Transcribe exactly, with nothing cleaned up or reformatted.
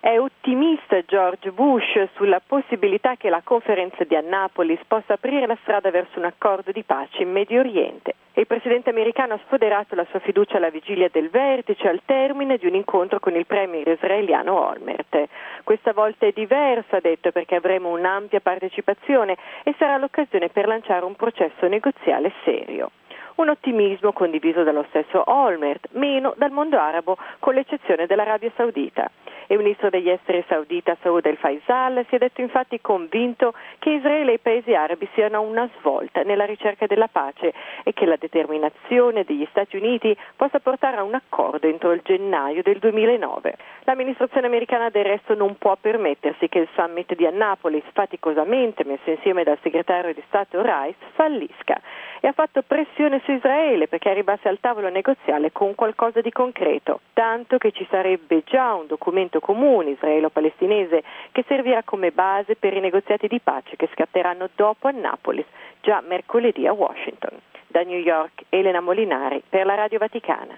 È ottimista George Bush sulla possibilità che la conferenza di Annapolis possa aprire la strada verso un accordo di pace in Medio Oriente. Il presidente americano ha sfoderato la sua fiducia alla vigilia del vertice al termine di un incontro con il premier israeliano Olmert. Questa volta è diverso, ha detto, perché avremo un'ampia partecipazione e sarà l'occasione per lanciare un processo negoziale serio. Un ottimismo condiviso dallo stesso Olmert, meno dal mondo arabo, con l'eccezione dell'Arabia Saudita. Il ministro degli esteri saudita Saud el-Faisal si è detto infatti convinto che Israele e i paesi arabi siano a una svolta nella ricerca della pace e che la determinazione degli Stati Uniti possa portare a un accordo entro il gennaio del duemilanove. L'amministrazione americana del resto non può permettersi che il summit di Annapolis, faticosamente messo insieme dal segretario di Stato Rice, fallisca e ha fatto pressione su Israele perché arrivasse al tavolo negoziale con qualcosa di concreto, tanto che ci sarebbe già un documento comune israelo-palestinese che servirà come base per i negoziati di pace che scatteranno dopo Annapolis, già mercoledì a Washington. Da New York, Elena Molinari per la Radio Vaticana.